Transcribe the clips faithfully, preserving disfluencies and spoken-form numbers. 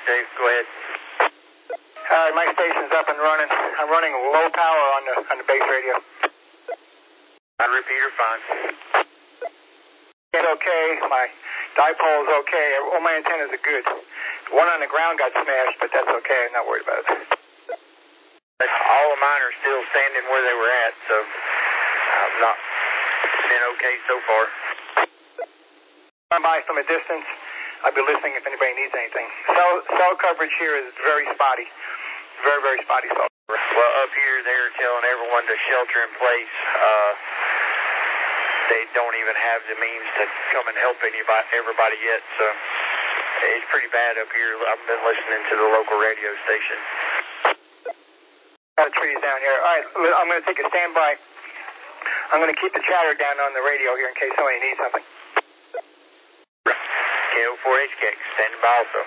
Dave, go ahead. Uh, my station's up and running. I'm running low power on the on the base radio. On repeater, fine. It's okay. My dipole's okay. All my antennas are good. One on the ground got smashed, but that's okay. I'm not worried about it. All of mine are still standing where they were at, so I've not been okay so far. I'm by from a distance. I'll be listening if anybody needs anything. Cell, cell coverage here is very spotty. Very, very spotty cell. Well, up here they're telling everyone to shelter in place. Uh, they don't even have the means to come and help anybody, everybody yet, so it's pretty bad up here. I've been listening to the local radio station. A lot of trees down here. All right, I'm going to take a standby. I'm going to keep the chatter down on the radio here in case somebody needs something. K O four H K X, standing by also.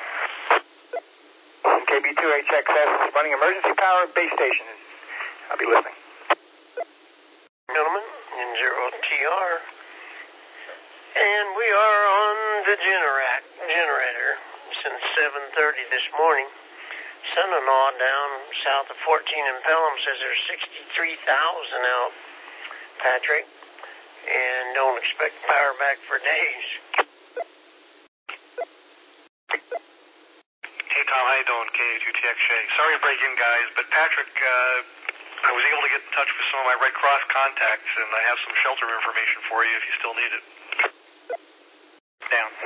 K B two H X S running emergency power base station. I'll be listening. Gentlemen, in zero T R. And we are on the generac generator since seven thirty this morning. Son-in-law down south of fourteen in Pelham says there's sixty-three thousand out, Patrick, and don't expect power back for days. Hey, Tom, how you doing? K A two T X J. Sorry to break in, guys, but Patrick, uh, I was able to get in touch with some of my Red Cross contacts, and I have some shelter information for you if you still need it. Down.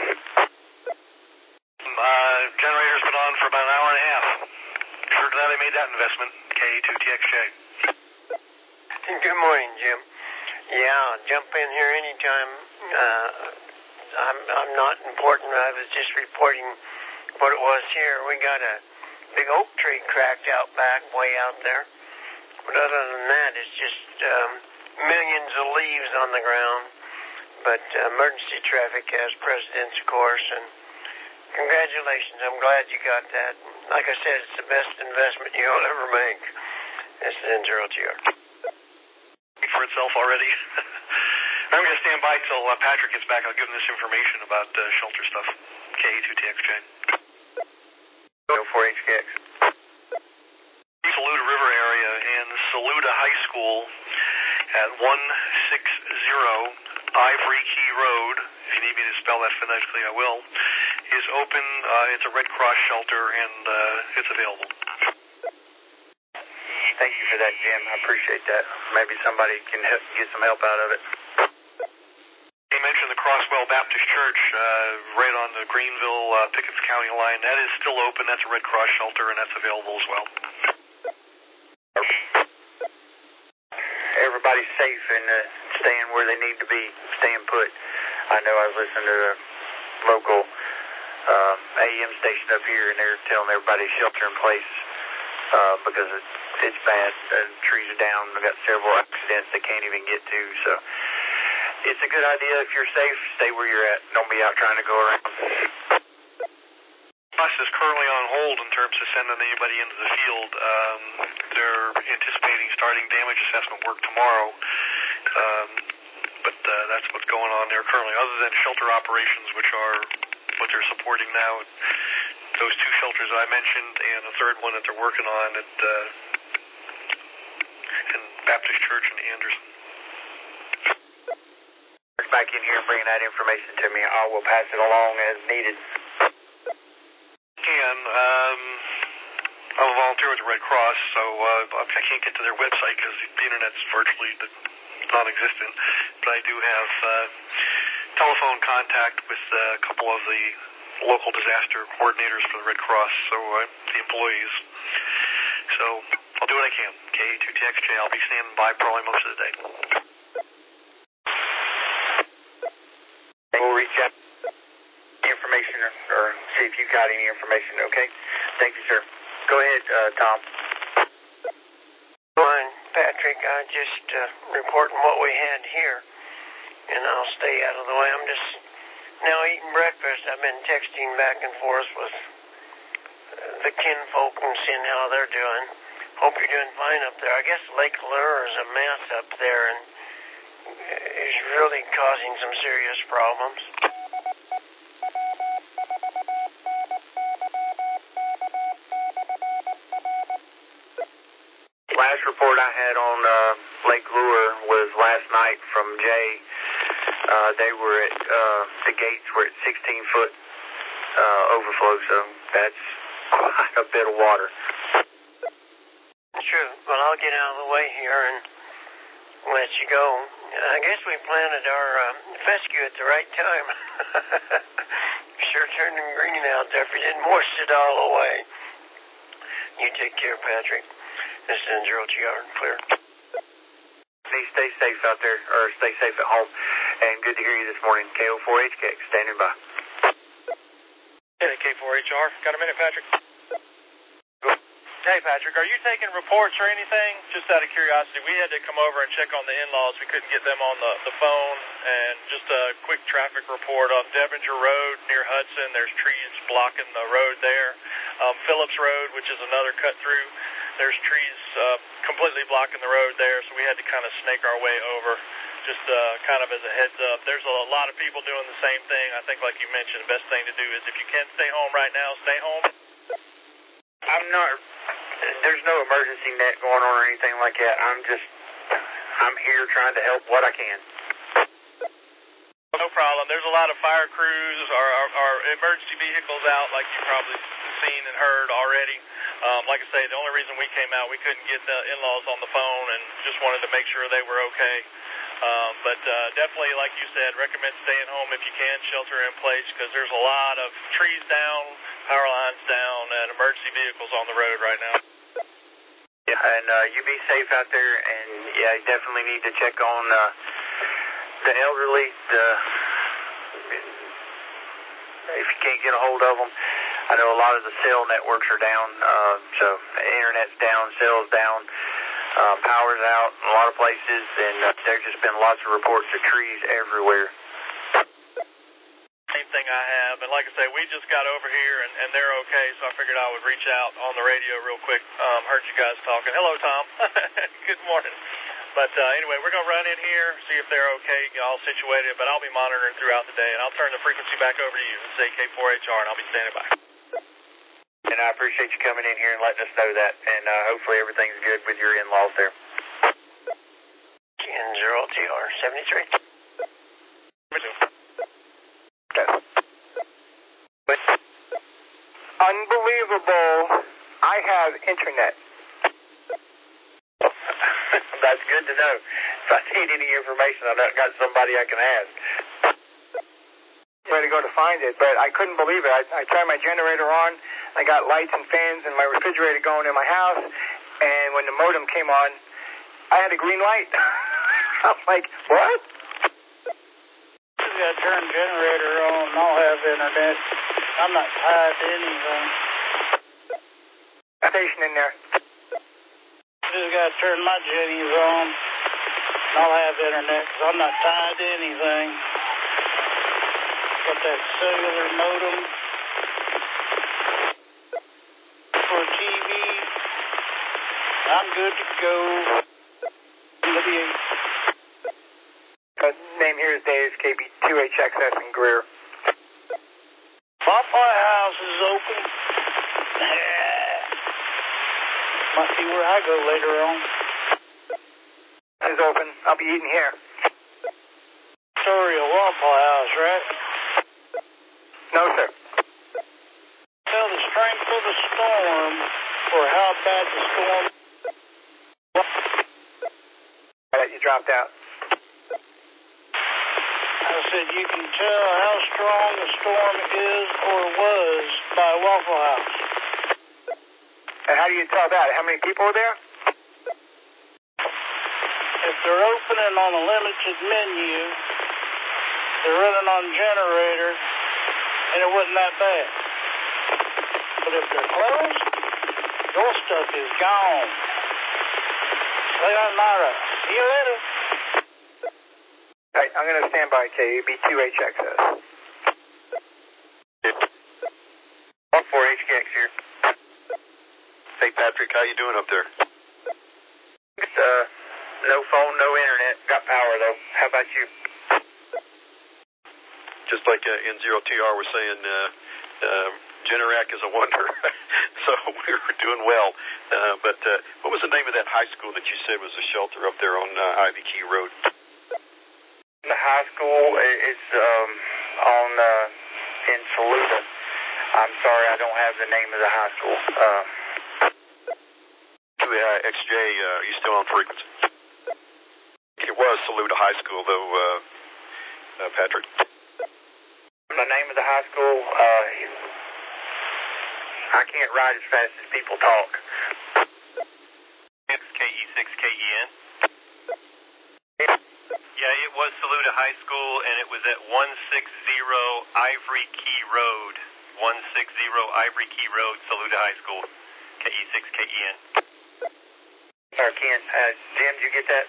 Uh, generator's been on for about an hour and a half. Sure glad I made that investment, K A two T X J. Good morning, Jim. Yeah, jump in here anytime. Uh, I'm, I'm not important. I was just reporting what it was here. We got a big oak tree cracked out back, way out there. But other than that, it's just um, millions of leaves on the ground. But uh, emergency traffic has precedence, of course, and congratulations. I'm glad you got that. Like I said, it's the best investment you'll ever make. This is N zero T R. For itself already. I'm going to stand by till uh, Patrick gets back. I'll give him this information about uh, shelter stuff. K A two T X J. K O four H K X. Saluda River area and Saluda High School at one sixty Ivory Key Road, if you need me to spell that phonetically, I will, is open. Uh, it's a Red Cross shelter, and uh, it's available. Thank you for that, Jim. I appreciate that. Maybe somebody can help, get some help out of it. You mentioned the Crosswell Baptist Church uh, right on the Greenville, uh, Pickens County line. That is still open. That's a Red Cross shelter, and that's available as well. Everybody's safe and uh, staying where they need to be, staying put. I know I was listening to the local um, A M station up here, and they're telling everybody to shelter in place uh, because it's, it's bad. The trees are down. We've got several accidents they can't even get to, so it's a good idea. If you're safe, stay where you're at. Don't be out trying to go around. Bus is currently on hold in terms of sending anybody into the field. Um, they're anticipating starting damage assessment work tomorrow, um, but uh, that's what's going on there currently. Other than shelter operations, which are what they're supporting now, those two shelters I mentioned, and a third one that they're working on at uh, in Baptist Church in Anderson. Back in here and bringing that information to me. I will pass it along as needed. Can um, I'm a volunteer with the Red Cross, so uh, I can't get to their website because the internet's virtually non-existent. But I do have uh, telephone contact with uh, a couple of the local disaster coordinators for the Red Cross, so uh, the employees. So I'll do what I can. K A two T X J. I'll be standing by probably most of the day. We'll reach out information or, or see if you got any information, okay? Thank you, sir. Go ahead, uh, Tom. Fine, Patrick. I just uh, reporting what we had here, and I'll stay out of the way. I'm just now eating breakfast. I've been texting back and forth with the kinfolk and seeing how they're doing. Hope you're doing fine up there. I guess Lake Lure is a mess up there and is really causing some serious problems. report I had on uh, Lake Lure was last night from Jay. Uh, they were at, uh, the gates were at sixteen foot uh, overflow, so that's quite a bit of water. True. Well, I'll get out of the way here and let you go. I guess we planted our uh, fescue at the right time. Sure turning green out there if you didn't wash it all away. You take care, Patrick. This is N zero T R and clear. Please stay safe out there, or stay safe at home. And good to hear you this morning. K O four H K X, standing by. Hey, K four H R. Got a minute, Patrick? Hey, Patrick, are you taking reports or anything? Just out of curiosity, we had to come over and check on the in-laws. We couldn't get them on the, the phone. And just a quick traffic report on Devinger Road near Hudson. There's trees blocking the road there. Um, Phillips Road, which is another cut through, there's trees uh, completely blocking the road there, so we had to kind of snake our way over, just uh, kind of as a heads up. There's a lot of people doing the same thing. I think, like you mentioned, the best thing to do is if you can stay home right now, stay home. I'm not, there's no emergency net going on or anything like that. I'm just, I'm here trying to help what I can. No problem. There's a lot of fire crews or, or, or emergency vehicles out, like you've probably seen and heard already. Um, like I say, the only reason we came out, we couldn't get the in-laws on the phone and just wanted to make sure they were okay. Um, but uh, definitely, like you said, recommend staying home if you can, shelter in place, because there's a lot of trees down, power lines down, and emergency vehicles on the road right now. Yeah, and uh, you be safe out there, and yeah, you definitely need to check on uh, the elderly, the, if you can't get a hold of them. I know a lot of the cell networks are down, uh, so the internet's down, cell's down, uh, power's out in a lot of places, and uh, there's just been lots of reports of trees everywhere. Same thing I have, and like I say, we just got over here, and, and they're okay, so I figured I would reach out on the radio real quick. Um, heard you guys talking. Hello, Tom. Good morning. But uh, anyway, we're going to run in here, see if they're okay, get all situated, but I'll be monitoring throughout the day, and I'll turn the frequency back over to you. It's A K four H R, and I'll be standing by. And I appreciate you coming in here and letting us know that, and uh, hopefully everything's good with your in-laws there. N zero T R seventy-three. Okay. Unbelievable. I have internet. That's good to know. If I need any information, I've got somebody I can ask. Where to go to find it, but I couldn't believe it. I, I turned my generator on. I got lights and fans and my refrigerator going in my house, and when the modem came on, I had a green light. I'm like, what? I got to turn the generator on and I'll have internet. I'm not tied to anything. Station in there. Just got to turn my jennies on and I'll have internet because I'm not tied to anything. Got that cellular modem for T V. I'm good to go. W H. Uh, name here is Dave, K B two H X S in Greer. Popeye House is open. Might see where I go later on. It's open. I'll be eating here. Story of Waffle House, right? No, sir. Tell the strength of the storm or how bad the storm. You dropped out. I said you can tell how strong the storm is or was by Waffle House. And how do you tell that? How many people are there? If they're opening on a limited menu, they're running on generator, and it wasn't that bad. But if they're closed, your stuff is gone. Sayonara. See you later. All right, I'm going to stand by K B two H X S. one four H K X here. Hey, Patrick, how you doing up there? It's, uh, no phone, no internet. Got power, though. How about you? Just like uh, N zero T R was saying, uh, uh, Generac is a wonder. So we were doing well. Uh, but uh, what was the name of that high school that you said was a shelter up there on uh, Ivy Key Road? The high school is um, on uh, in Saluda. I'm sorry, I don't have the name of the high school. Uh, uh, X J, uh, are you still on frequency? It was Saluda High School, though, uh, uh, Patrick. The name of the high school, uh, I can't write as fast as people talk. It's K E six K E N. Yeah, it was Saluda High School, and it was at one sixty Ivory Key Road. one sixty Ivory Key Road, Saluda High School. K E six K E N. Sorry, Ken. Uh, Jim, did you get that?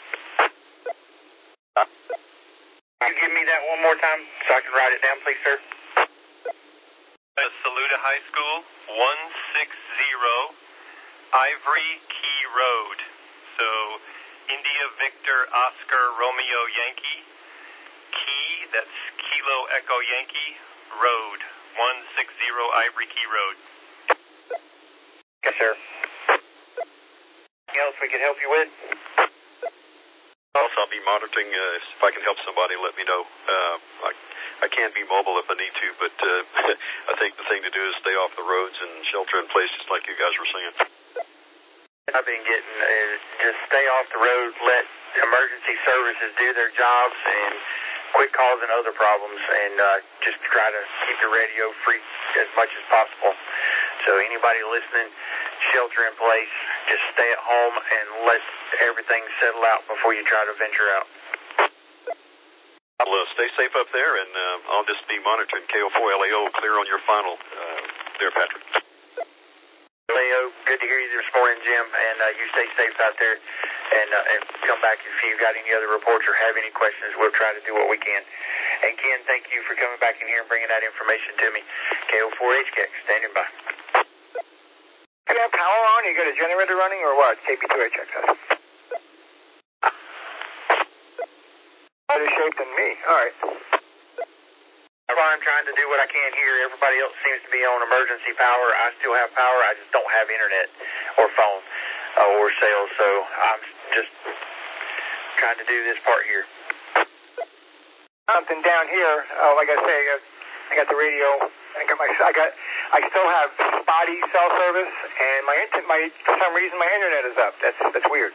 Can you give me that one more time so I can write it down, please, sir? Uh, Saluda High School, one sixty Ivory Key Road. So, India Victor Oscar Romeo Yankee, Key, that's Kilo Echo Yankee, Road, one sixty Ivory Key Road. Yes, sir. Anything else we can help you with? Also, I'll be monitoring. Uh, if I can help somebody, let me know. Uh, I, I can be mobile if I need to, but uh, I think the thing to do is stay off the roads and shelter in place, just like you guys were saying. I've been getting is just stay off the road, let emergency services do their jobs, and quit causing other problems, and uh, just try to keep the radio free as much as possible. So anybody listening, shelter in place, just stay at home and let everything settle out before you try to venture out. Well, uh, stay safe up there, and uh, I'll just be monitoring K O four L A O. Clear on your final uh, there, Patrick. Leo, good to hear you this morning, Jim, and uh, you stay safe out there, and, uh, and come back if you got any other reports or have any questions. We'll try to do what we can. And Ken, thank you for coming back in here and bringing that information to me. K O four H K X, standing by. Do you have power on? You got a generator running or what? K B two H X S. Better shape than me. All right. That's why I'm trying to do what I can here. Everybody else seems to be on emergency power. I still have power. I just don't have internet or phone uh, or cell, so I'm just trying to do this part here. Something down here. Uh, like I say, I got, I got the radio. I got my. I got. I still have spotty cell service, and my internet. My for some reason my internet is up. That's that's weird.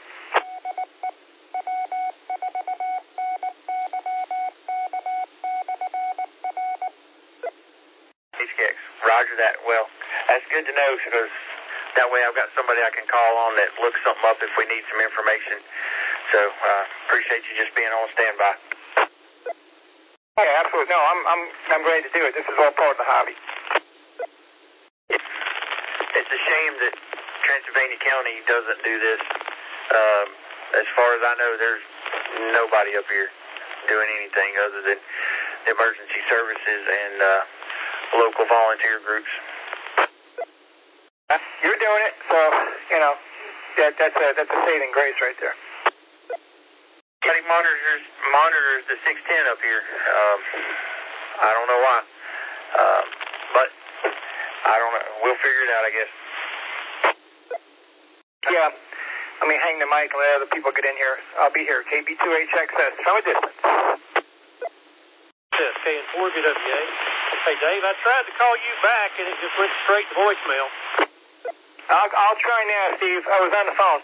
H K X, Roger that. Well, that's good to know because that way I've got somebody I can call on that looks something up if we need some information. So uh, appreciate you just being on standby. Yeah, absolutely. No, I'm I'm I'm glad to do it. This is all part of the hobby. It's, it's a shame that Transylvania County doesn't do this. Um, as far as I know, there's nobody up here doing anything other than the emergency services and uh, local volunteer groups. You're doing it, so you know that that's a that's a saving grace right there. County monitors monitors the six ten up here. Um, I don't know why, um, but I don't know. We'll figure it out, I guess. Yeah, let me hang the mic and let other people get in here. I'll be here. K B two H X S from a distance. Yes, K N four B W A. Hey, Dave, I tried to call you back and it just went straight to voicemail. I'll I'll try now, Steve. I was on the phone.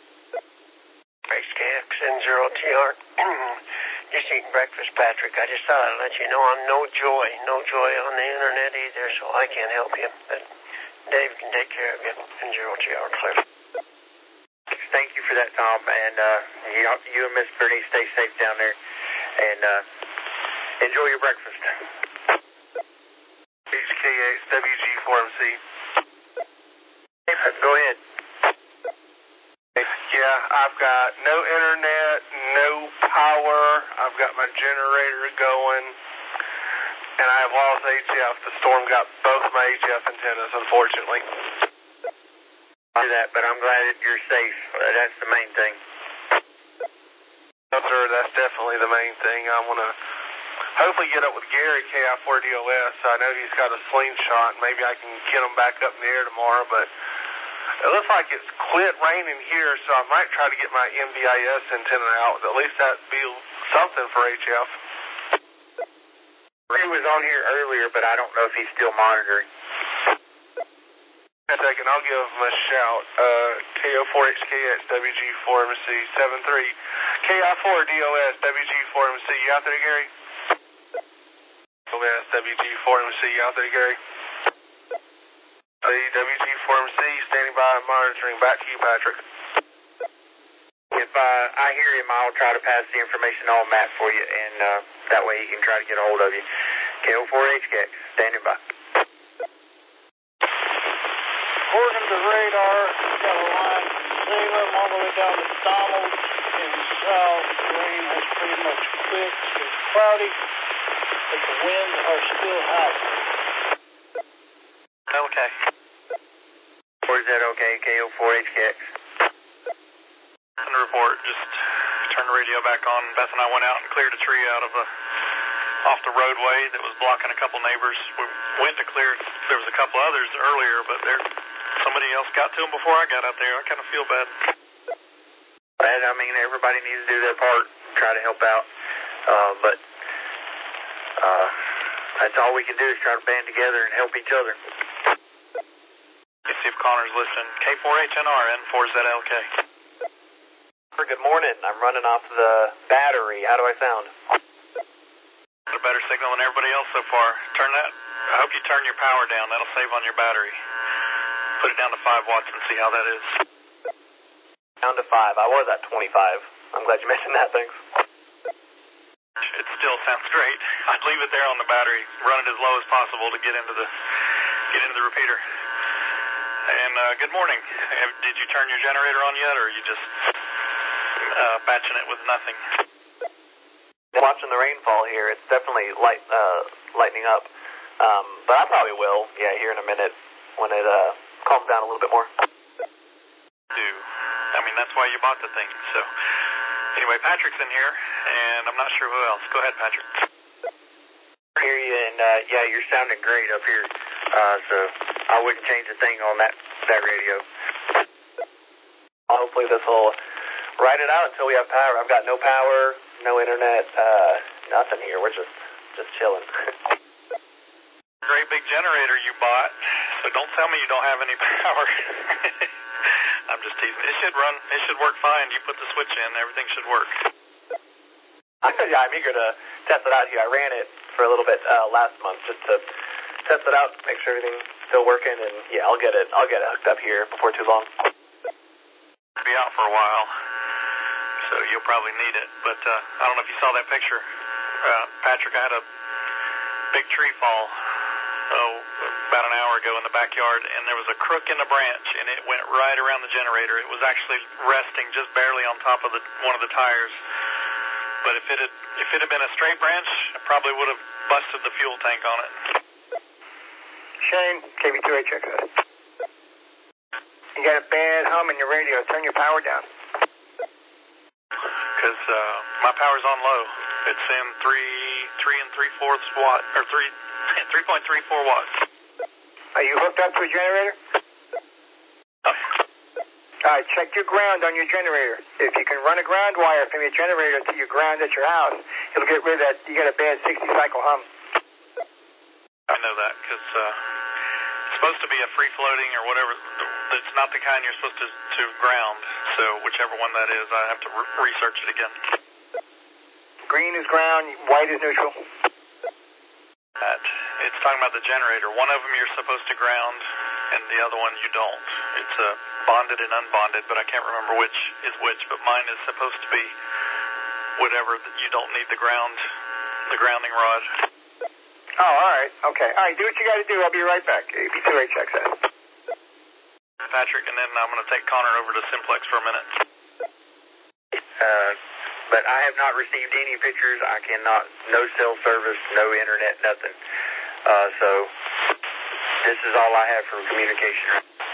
X K X N zero T R. Just eating breakfast, Patrick. I just thought I'd let you know I'm no joy, no joy on the internet either, so I can't help you. But Dave can take care of you. N zero T R, clear. Thank you for that, Tom. And uh, you, you and Miss Bernice stay safe down there. And uh, enjoy your breakfast. H K X W G four M C. Go ahead. Yeah, I've got no internet, no power. I've got my generator going, and I have lost H F. The storm got both my H F antennas, unfortunately. Do that, but I'm glad that you're safe. That's the main thing. No, sir, that's definitely the main thing. I want to hopefully get up with Gary, K I four D O S. I know he's got a slingshot, and maybe I can get him back up in the air tomorrow, but it looks like it's quit raining here, so I might try to get my M B I S antenna out. At least that'd be something for H F. He was on here earlier, but I don't know if he's still monitoring. A second, I'll give him a shout. Uh, K O four H K X W G four M C seven three. K I four D O S W G four M C, you out there, Gary? O S W G four M C, you out there, Gary? W G four M C, standing by and monitoring. Back to you, Patrick. If uh, I hear him, I'll try to pass the information on Matt for you, and uh, that way he can try to get a hold of you. K O four H K X, standing by. According to radar, we've got a line from Salem all the way down to Donald and south. The rain has pretty much quit. It's cloudy, but the winds are still high. Okay. Where's that okay, K O four H K X? In the report, just turned the radio back on. Beth and I went out and cleared a tree out of the, off the roadway that was blocking a couple neighbors. We went to clear, there was a couple others earlier, but there, somebody else got to them before I got out there. I kind of feel bad. And, I mean, everybody needs to do their part, try to help out. Uh, but uh, that's all we can do is try to band together and help each other. Let's see if Connor's listening. K four H N R, N four Z L K. Good morning. I'm running off the battery. How do I sound? Got a better signal than everybody else so far. Turn that. I hope you turn your power down. That'll save on your battery. Put it down to five watts and see how that is. Down to five. I was at twenty-five. I'm glad you mentioned that. Thanks. It still sounds great. I'd leave it there on the battery. Run it as low as possible to get into the get into the repeater. And uh, good morning. Did you turn your generator on yet, or are you just uh, batching it with nothing? Watching the rainfall here, it's definitely light, uh, lightening up. Um, but I probably will, yeah, here in a minute when it uh, calms down a little bit more. Do. I mean, that's why you bought the thing. So, anyway, Patrick's in here, and I'm not sure who else. Go ahead, Patrick. I hear you, and uh, yeah, you're sounding great up here. Uh, so I wouldn't change a thing on that that radio. Hopefully this will ride it out until we have power. I've got no power, no internet, uh, nothing here. We're just just chilling. Great big generator you bought, so don't tell me you don't have any power. I'm just teasing. It should run. It should work fine. You put the switch in, everything should work. Yeah, I'm eager to test it out here. I ran it for a little bit uh, last month just to test it out, make sure everything's still working, and yeah, I'll get it. I'll get it hooked up here before too long. It'll be out for a while, so you'll probably need it. But uh, I don't know if you saw that picture, uh, Patrick. I had a big tree fall. Oh, about an hour ago in the backyard, and there was a crook in the branch, and it went right around the generator. It was actually resting just barely on top of the one of the tires. But if it had if it had been a straight branch, I probably would have busted the fuel tank on it. Shane, K B two H X. You got a bad hum in your radio. Turn your power down. Because uh, my power's on low. It's in three three and three fourths watt or three. three point three four watts. Are you hooked up to a generator? Oh. All right, check your ground on your generator. If you can run a ground wire from your generator to your ground at your house, it'll get rid of that. You got a bad sixty cycle hum. I know that because uh, it's supposed to be a free floating or whatever. It's not the kind you're supposed to, to ground. So whichever one that is, I have to re- research it again. Green is ground, white is neutral. That. It's talking about the generator. One of them you're supposed to ground, and the other one you don't. It's uh, bonded and unbonded, but I can't remember which is which. But mine is supposed to be whatever that you don't need the ground, the grounding rod. Oh, all right. Okay. All right, do what you got to do. I'll be right back. K B two H X S. Patrick, and then I'm going to take Connor over to Simplex for a minute. Uh, but I have not received any pictures. I cannot, no cell service, no internet, nothing. Uh, so this is all I have for communication.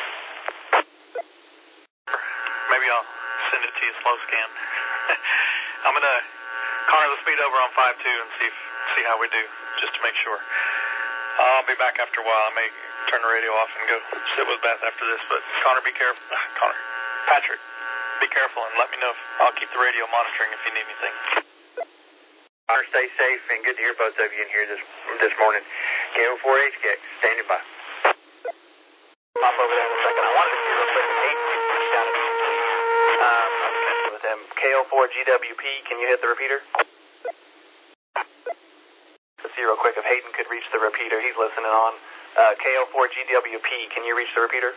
Maybe I'll send it to you slow scan. I'm going to, Connor, let's meet over on five two and see if, see how we do, just to make sure. Uh, I'll be back after a while. I may turn the radio off and go sit with Beth after this, but Connor, be careful. Connor, Patrick, be careful and let me know if I'll keep the radio monitoring if you need anything. Connor, stay safe, and good to hear both of you in here this this morning. K O four H K X, standing by. Pop over there in a second. I wanted to see real quick. Hayden reached out to me. Um, I was connected with him. K O four G W P, can you hit the repeater? Let's see real quick if Hayden could reach the repeater. He's listening on. Uh, K O four G W P, can you reach the repeater?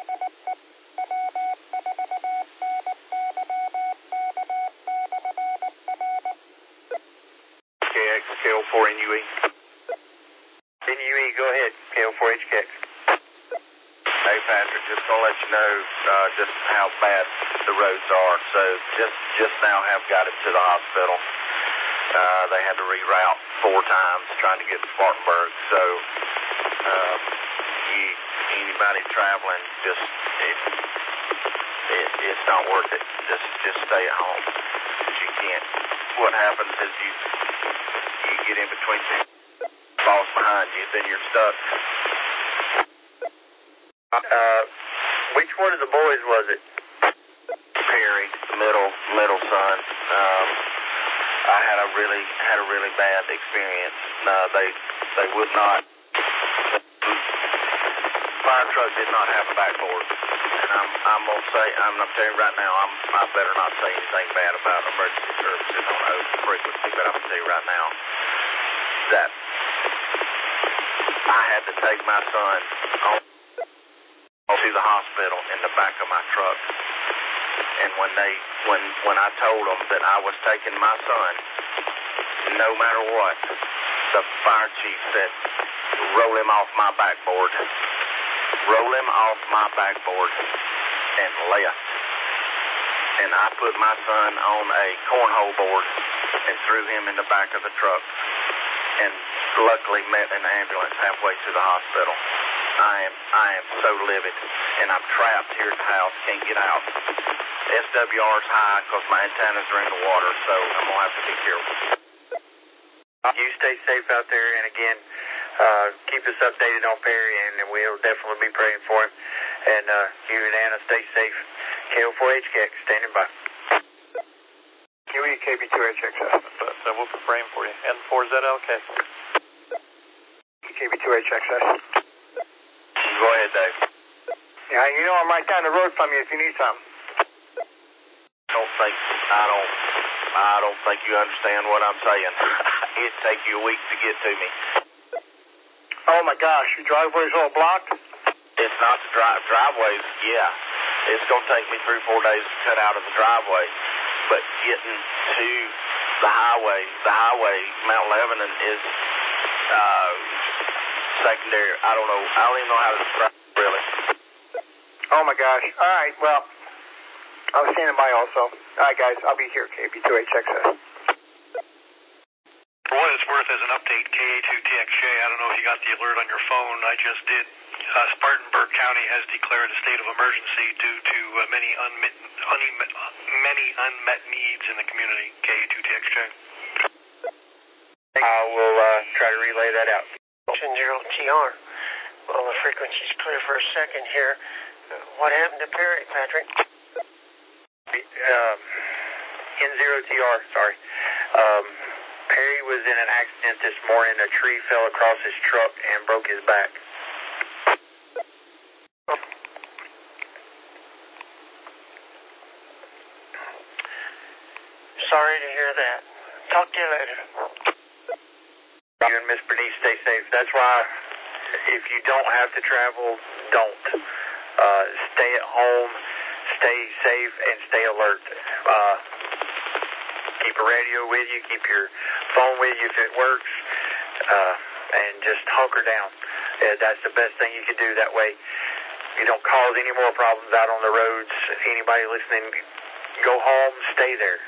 K X, K O four N U E. N U E, go ahead. K O four H K X. Hey, Patrick, just going to let you know uh, just how bad the roads are. So just just now have got it to the hospital. Uh, they had to reroute four times trying to get to Spartanburg. So um, you, anybody traveling, just it, it, it's not worth it. Just just stay at home because you can't. What happens is you you get in between two falls behind you, then you're stuck. Uh, which one of the boys was it? Perry, middle middle son. Um, I had a really had a really bad experience. No, they they would not. Fire truck did not have a backboard, and I'm I'm gonna say I'm I'm telling you right now I'm I better not say anything bad about emergency services on oath frequency, but I'm gonna tell you right now that I had to take my son on. to the hospital in the back of my truck. And when they when when I told them that I was taking my son, no matter what, the fire chief said, roll him off my backboard. Roll him off my backboard and left. And I put my son on a cornhole board and threw him in the back of the truck. And luckily met an ambulance halfway to the hospital. I am I am so livid, and I'm trapped here at the house, can't get out. S W R's high because my antennas are in the water, so I'm going to have to be careful. You stay safe out there, and again, uh, keep us updated on Perry, and we'll definitely be praying for him. And uh, you and Anna, stay safe. K O four H K X, standing by. Q E K B two H X S. So we'll be praying for you. And four Z L K. K B two H X S. Go ahead, Dave. Yeah, you know I'm right down the road from you if you need something. Don't think I don't I don't think you understand what I'm saying. It'd take you a week to get to me. Oh my gosh, your driveway's all blocked? It's not the drive driveways, yeah. It's gonna take me three, four days to cut out of the driveway. But getting to the highway, the highway, Mount Lebanon is uh secondary. I don't know. I don't even know how to describe it, really. Oh, my gosh. All right, well, I was standing by also. All right, guys, I'll be here, K B two H X S. For what it's worth, as an update, K A two T X J, I don't know if you got the alert on your phone. I just did. Uh, Spartanburg County has declared a state of emergency due to uh, many, unmet, unmet, many unmet needs in the community. K A two T X J. I will uh, try to relay that out. ten zero T R. Well, the frequency's clear for a second here. Uh, what happened to Perry, Patrick? Um, N zero T R, sorry. Um, Perry was in an accident this morning. A tree fell across his truck and broke his back. Sorry to hear that. Talk to you later. You and Miss Bernice stay safe. That's why if you don't have to travel, don't. Uh, stay at home, stay safe, and stay alert. Uh, keep a radio with you, keep your phone with you if it works, uh, and just hunker down. Uh, that's the best thing you can do. That way you don't cause any more problems out on the roads. Anybody listening, go home, stay there.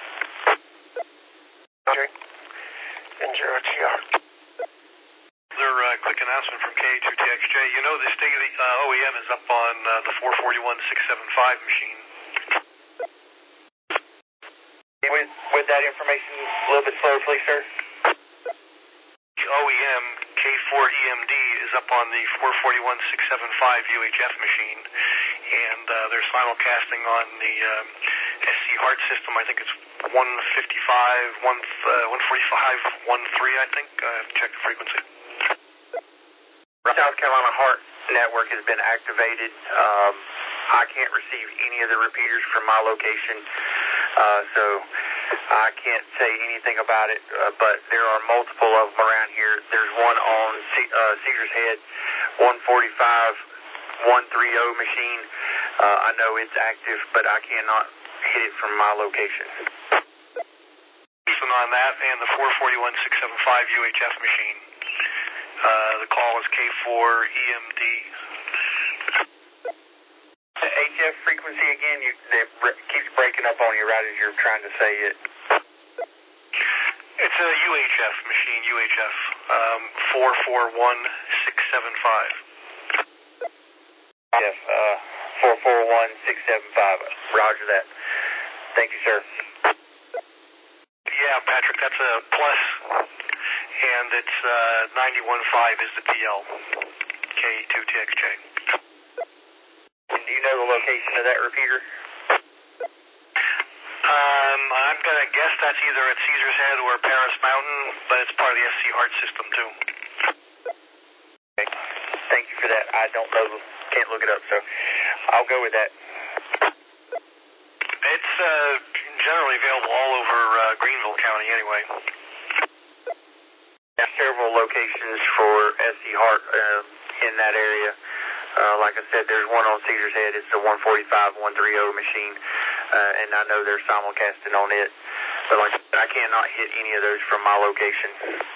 N zero T R. Another uh, quick announcement from K A two T X J. You know the state of the uh, O E M is up on uh, the four forty-one six seventy-five machine. With, with that information a little bit slower, please, sir. O E M K four E M D is up on the four forty-one six seventy-five U H F machine, and uh, they're simulcasting on the uh, S C Heart system. I think it's one fifty-five, one, uh, one forty-five, one three, I think. I have to check the frequency. South Carolina Heart Network has been activated. Um, I can't receive any of the repeaters from my location, uh, so I can't say anything about it, uh, but there are multiple of them around here. There's one on C- uh, Caesar's Head, one forty-five, one thirty machine. Uh, I know it's active, but I cannot hit it from my location. On that and the four forty-one six seventy-five U H F machine. Uh, the call is K four E M D. The H F frequency again, you, it keeps breaking up on you right as you're trying to say it. It's a U H F machine, U H F, um, four four one six seven five. Yes, uh, four four one six seven five. Roger that. Thank you, sir. Yeah, Patrick, that's a plus, and it's uh, ninety-one point five is the T L, K two T X J. And do you know the location of that repeater? Um, I'm going to guess that's either at Caesar's Head or Paris Mountain, but it's part of the S C Heart system, too. Okay. Thank you for that. I don't know, can't look it up, so I'll go with that. It's uh, generally available all over uh, Greenville County anyway. There are several locations for S C Heart uh, in that area. Uh, like I said, there's one on Caesar's Head. It's the one forty-five one thirty machine, uh, and I know they're simulcasting on it. But like I said, I cannot hit any of those from my location.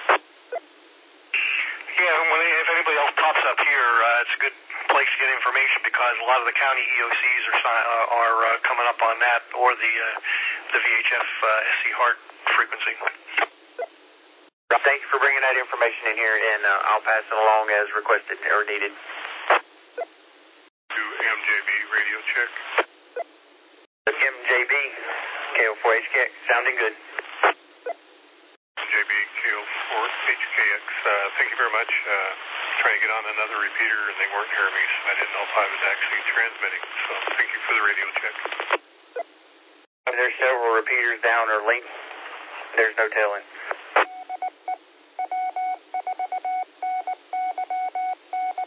Yeah, when they, if anybody else pops up here, uh, it's a good place to get information because a lot of the county E O Cs are uh, are uh, coming up on that or the uh, the V H F uh, S C Heart frequency. Thank you for bringing that information in here, and uh, I'll pass it along as requested or needed. To M J B radio check. M J B, K O four H K X, sounding good. M J B, K O four H K X, uh, thank you very much. Uh, trying to get on another repeater and they weren't hearing me, so I didn't know if I was actually transmitting. So thank you for the radio check. There's several repeaters down or linked. There's no telling.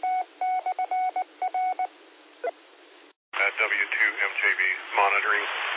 Uh, W two M J B monitoring.